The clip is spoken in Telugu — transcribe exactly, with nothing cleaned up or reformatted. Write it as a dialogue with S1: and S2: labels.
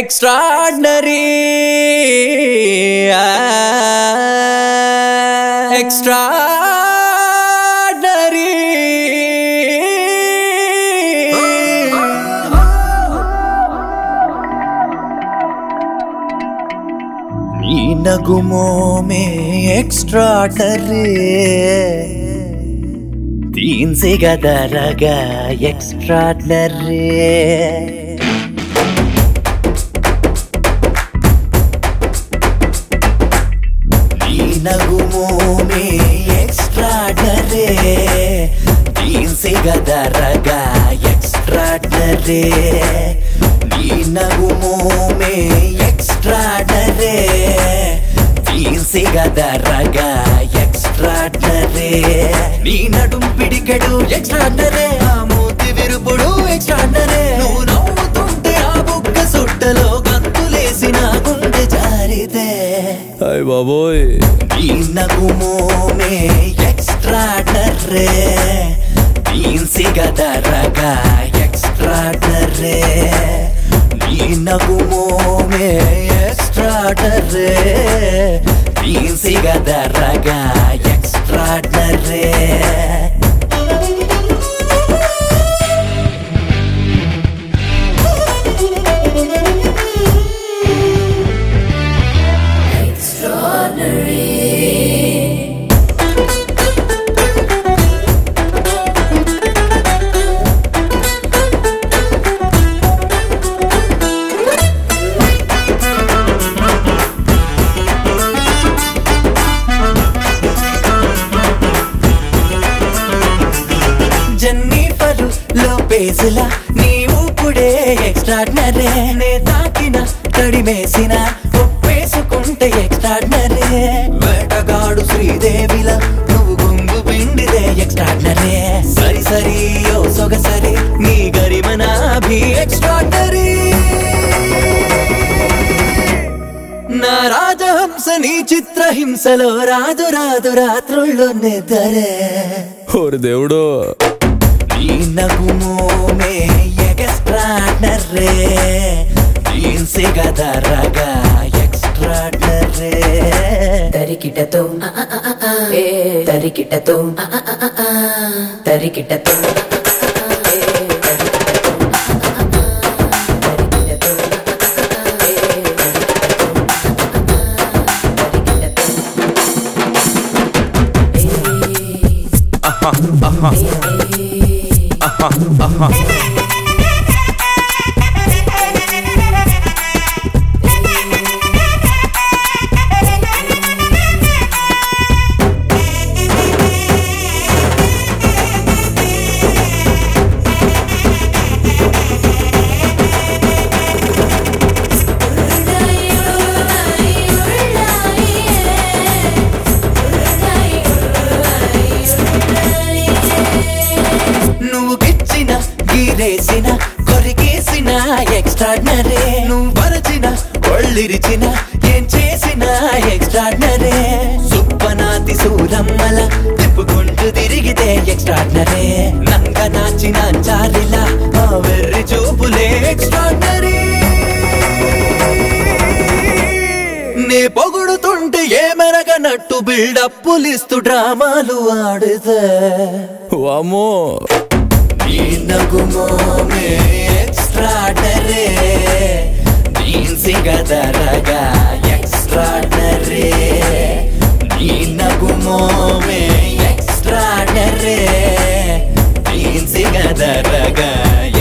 S1: extraordinary, extraordinary. నీ నగుమోమే extraordinary, तीन से गदरगा extraordinary. नगुमोमे एक्स्ट्राऑर्डिनरी, तीन से गदरगा एक्स्ट्राऑर्डिनरी. नी नगुमोमे एक्स्ट्राऑर्डिनरी, तीन से गदरगा एक्स्ट्राऑर्डिनरी. नी नडुम पिडिकेडु एक्स्ट्राऑर्डिनरी, आ మూతి విరుపుడు एक्स्ट्राऑर्डिनरी. నువ్వు నవ్వుతుంటే ఆ బుగ్గ సుట్టలో గంతులేసి నా గుండె జారితే అయ్ బాబోయ్. నీ నగుమోమే एक्स्ट्राऑर्डिनरी, तीन से गदरगा एक्स्ट्राऑर्डिनरी. నీ నగుమోమే एक्स्ट्राऑर्डिनरी, तीन से गदरगा एक्स्ट्राऑर्डिनरी. జెన్నిఫర్ లోపేజ్లా నీ ఊపుడే ఎక్స్ట్రాఆర్డినరీ. నే తాకిన తడిమేసిన ఒప్పేసుకుంటే ఎక్స్ట్రాఆర్డినరీ. వేటగాడు శ్రీదేవిలా నువ్వు గుంగు పిండిదే ఎక్స్ట్రాఆర్డినరీ. సరి సరి ఓ సొగసరి నీ గరిమన భీ ఎక్స్ట్రాఆర్డినరీ. నా రాజహంస నీ చిత్రహింసలో రాదు రాదు రాత్రుల్లో నిద్రే. ఓరి దేవుడు. నీ నగుమోమే एक्स्ट्राऑर्डिनरी, तीन से गदरगा एक्स्ट्राऑर्डिनरी.
S2: తరికిటతో ఏ తరికిటతో తరికిటతో
S1: గిరేసిన కొరికేసిన ఎక్స్ట్రాఆర్డినరీ. నువ్వు వరచిన ఒళ్ళిరిచిన ఏం చేసిన ఎక్స్ట్రాఆర్డినరీ. సుప్పనాతి సూరమ్మల తిప్పుకుంటూ తిరిగితే ఎక్స్ట్రాఆర్డినరీ. నంగ నాచిన చారిలా ఆ వెర్రి చూపులే ఎక్స్ట్రాఆర్డినరీ. నే పొగుడుతుంటే ఏ మెరగనట్టు బిల్డప్పులిస్తూ డ్రామాలు ఆడితే వామో. నీ నగుమోమే एक्स्ट्राऑर्डिनरी, तीन से गदरगा एक्स्ट्राऑर्डिनरी. నీ నగుమోమే एक्स्ट्राऑर्डिनरी, तीन से गदरगा